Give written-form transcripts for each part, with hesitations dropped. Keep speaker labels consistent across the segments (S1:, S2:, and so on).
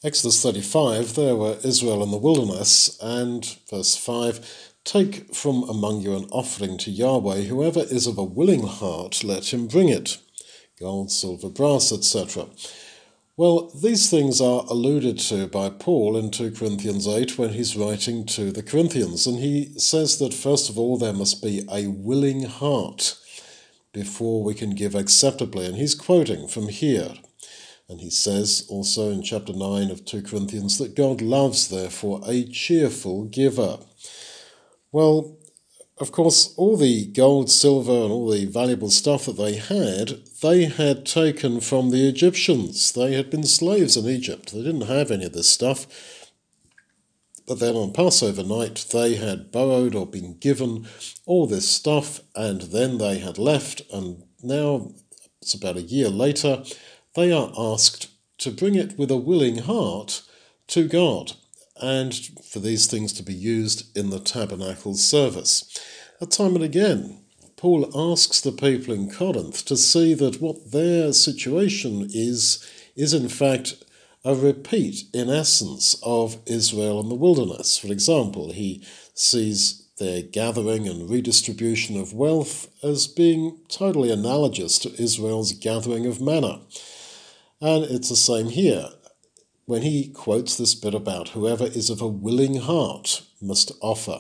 S1: Exodus 35, there were Israel in the wilderness, and verse 5, take from among you an offering to Yahweh. Whoever is of a willing heart, let him bring it. Gold, silver, brass, etc. Well, these things are alluded to by Paul in 2 Corinthians 8 when he's writing to the Corinthians. And he says that first of all there must be a willing heart before we can give acceptably. And he's quoting from here. And he says also in chapter 9 of 2 Corinthians that God loves, therefore, a cheerful giver. Well, of course, all the gold, silver, and all the valuable stuff that they had taken from the Egyptians. They had been slaves in Egypt. They didn't have any of this stuff. But then on Passover night, they had borrowed or been given all this stuff, and then they had left, and now, it's about a year later, they are asked to bring it with a willing heart to God, and for these things to be used in the tabernacle service. Time and again, Paul asks the people in Corinth to see that what their situation is in fact a repeat, in essence, of Israel in the wilderness. For example, he sees their gathering and redistribution of wealth as being totally analogous to Israel's gathering of manna. And it's the same here when he quotes this bit about whoever is of a willing heart must offer.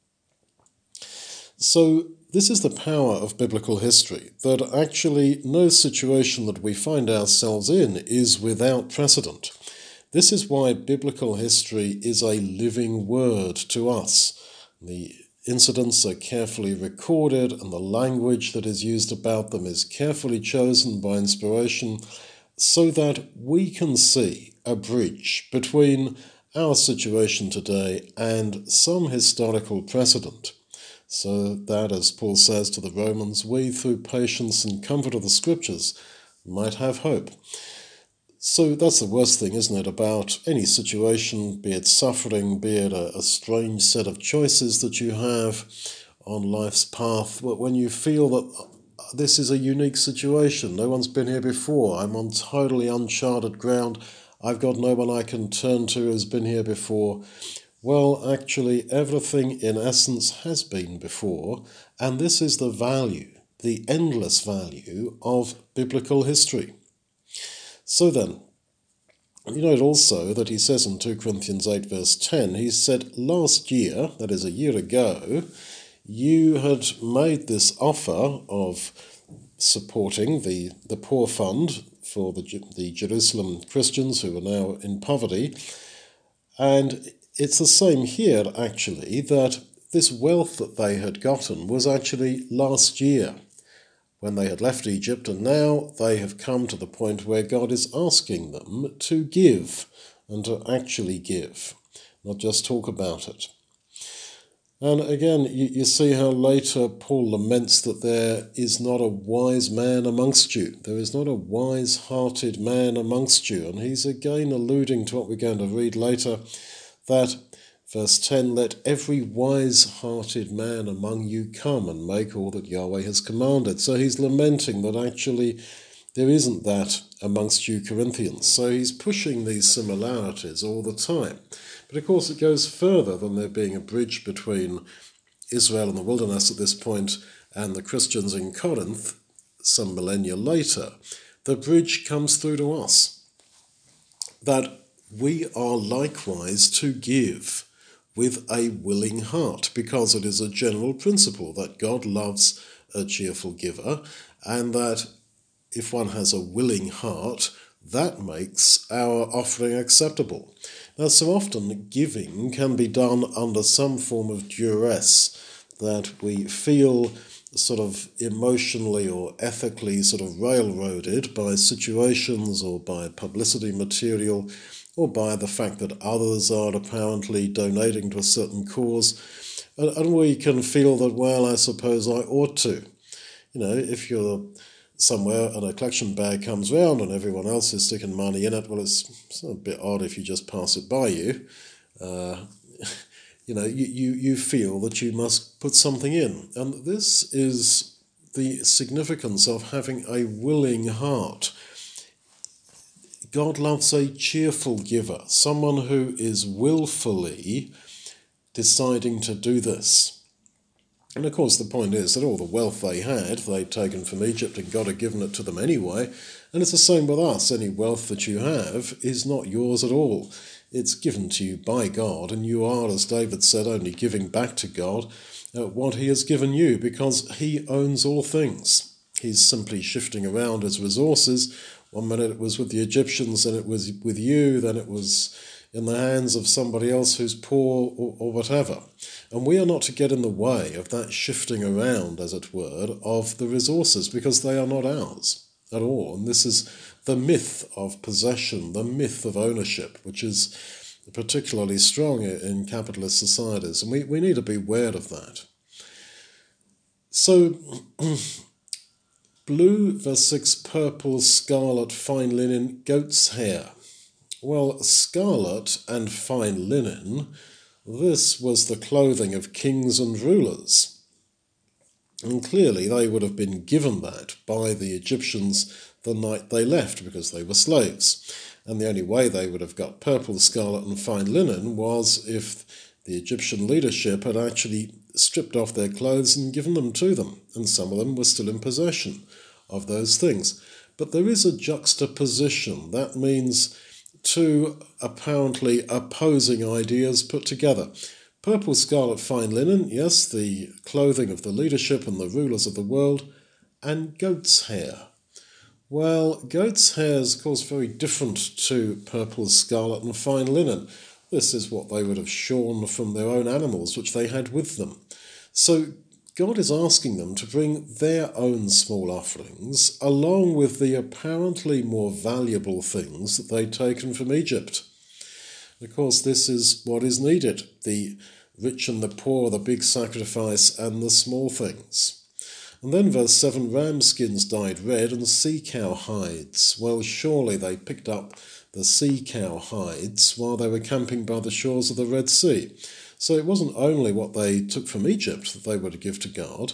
S1: So this is the power of biblical history, that actually no situation that we find ourselves in is without precedent. This is why biblical history is a living word to us. The incidents are carefully recorded, and the language that is used about them is carefully chosen by inspiration, so that we can see a bridge between our situation today and some historical precedent. So that, as Paul says to the Romans, we, through patience and comfort of the Scriptures, might have hope. So that's the worst thing, isn't it, about any situation, be it suffering, be it a strange set of choices that you have on life's path, when you feel that this is a unique situation, no one's been here before, I'm on totally uncharted ground, I've got no one I can turn to who's been here before. Well, actually, everything in essence has been before, and this is the value, the endless value of biblical history. So then, you note also that he says in 2 Corinthians 8 verse 10, he said, last year, that is a year ago, you had made this offer of supporting the poor fund for the Jerusalem Christians who are now in poverty, and it's the same here, actually, that this wealth that they had gotten was actually last year when they had left Egypt, and now they have come to the point where God is asking them to give and to actually give, not just talk about it. And again, you see how later Paul laments that there is not a wise man amongst you. There is not a wise-hearted man amongst you. And he's again alluding to what we're going to read later, that, verse 10, let every wise-hearted man among you come and make all that Yahweh has commanded. So he's lamenting that actually there isn't that amongst you Corinthians. So he's pushing these similarities all the time. But of course it goes further than there being a bridge between Israel in the wilderness at this point and the Christians in Corinth some millennia later. The bridge comes through to us, that we are likewise to give with a willing heart, because it is a general principle that God loves a cheerful giver, and that if one has a willing heart, that makes our offering acceptable. Now, so often giving can be done under some form of duress, that we feel sort of emotionally or ethically sort of railroaded by situations or by publicity material or by the fact that others are apparently donating to a certain cause. And we can feel that, well, I suppose I ought to. You know, if you're somewhere and a collection bag comes round and everyone else is sticking money in it, well, it's a bit odd if you just pass it by you. You know, you feel that you must put something in. And this is the significance of having a willing heart. God loves a cheerful giver, someone who is willfully deciding to do this. And of course the point is that all the wealth they had, they'd taken from Egypt and God had given it to them anyway. And it's the same with us. Any wealth that you have is not yours at all. It's given to you by God, and you are, as David said, only giving back to God what he has given you, because he owns all things. He's simply shifting around his resources. One minute it was with the Egyptians, then it was with you, then it was in the hands of somebody else who's poor or whatever. And we are not to get in the way of that shifting around, as it were, of the resources, because they are not ours at all. And this is the myth of possession, the myth of ownership, which is particularly strong in capitalist societies. And we need to be aware of that. So, blue, verse 6, purple, scarlet, fine linen, goat's hair. Well, scarlet and fine linen, this was the clothing of kings and rulers. And clearly they would have been given that by the Egyptians the night they left, because they were slaves. And the only way they would have got purple, scarlet and fine linen was if the Egyptian leadership had actually stripped off their clothes and given them to them. And some of them were still in possession of those things. But there is a juxtaposition. That means two apparently opposing ideas put together. Purple, scarlet, fine linen, yes, the clothing of the leadership and the rulers of the world, and goat's hair. Well, goat's hair is, of course, very different to purple, scarlet, and fine linen. This is what they would have shorn from their own animals, which they had with them. So God is asking them to bring their own small offerings along with the apparently more valuable things that they'd taken from Egypt. Of course, this is what is needed, the rich and the poor, the big sacrifice and the small things. And then verse 7, ram skins dyed red and sea cow hides. Well, surely they picked up the sea cow hides while they were camping by the shores of the Red Sea. So it wasn't only what they took from Egypt that they were to give to God.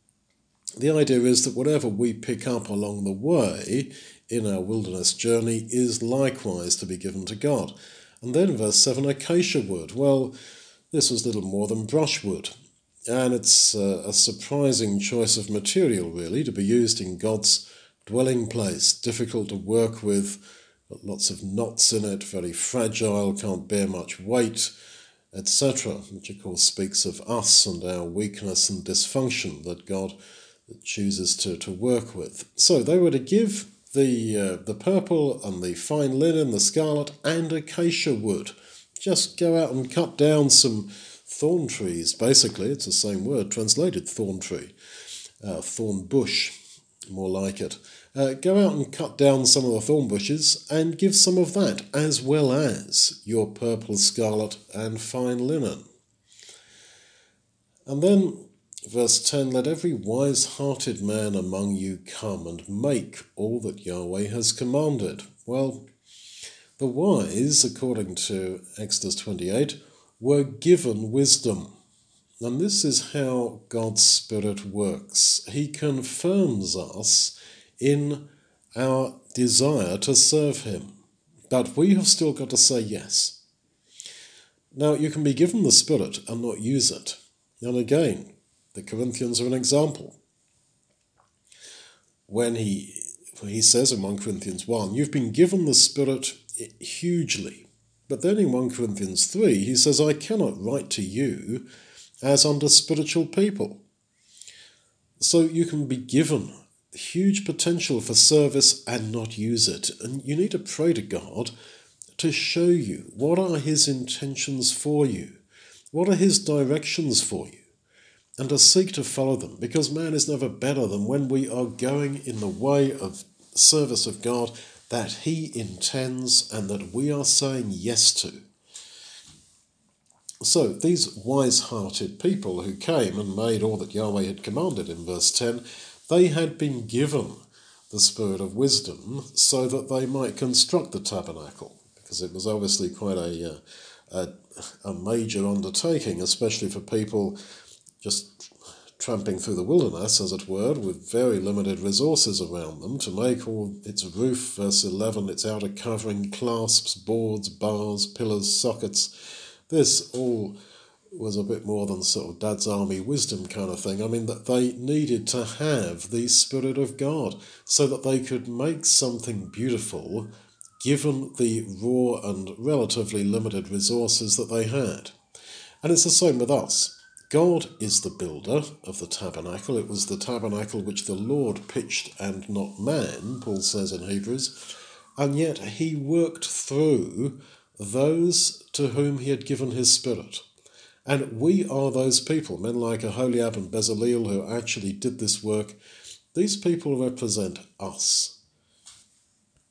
S1: The idea is that whatever we pick up along the way in our wilderness journey is likewise to be given to God. And then verse 7, acacia wood. Well, this was little more than brushwood. And it's a surprising choice of material, really, to be used in God's dwelling place. Difficult to work with, got lots of knots in it, very fragile, can't bear much weight, etc., which of course speaks of us and our weakness and dysfunction that God chooses to work with. So they were to give the purple and the fine linen, the scarlet, and acacia wood. Just go out and cut down some thorn trees, basically. It's the same word, translated thorn tree. Thorn bush, more like it. Go out and cut down some of the thorn bushes and give some of that, as well as your purple, scarlet, and fine linen. And then, verse 10, let every wise-hearted man among you come and make all that Yahweh has commanded. Well, the wise, according to Exodus 28, were given wisdom. And this is how God's Spirit works. He confirms us in our desire to serve him. But we have still got to say yes. Now, you can be given the Spirit and not use it. And again, the Corinthians are an example. When he says in 1 Corinthians 1, you've been given the Spirit hugely. But then in 1 Corinthians 3, he says, I cannot write to you as unto spiritual people. So you can be given huge potential for service and not use it. And you need to pray to God to show you what are his intentions for you, what are his directions for you, and to seek to follow them, because man is never better than when we are going in the way of service of God that he intends and that we are saying yes to. So these wise-hearted people who came and made all that Yahweh had commanded in verse 10, they had been given the spirit of wisdom so that they might construct the tabernacle, because it was obviously quite a major undertaking, especially for people just tramping through the wilderness, as it were, with very limited resources around them to make all its roof, verse 11, its outer covering, clasps, boards, bars, pillars, sockets. This all was a bit more than sort of Dad's Army wisdom kind of thing. I mean, that they needed to have the Spirit of God so that they could make something beautiful given the raw and relatively limited resources that they had. And it's the same with us. God is the builder of the tabernacle. It was the tabernacle which the Lord pitched and not man, Paul says in Hebrews. And yet he worked through those to whom he had given his Spirit. And we are those people, men like Aholiab and Bezaleel, who actually did this work. These people represent us.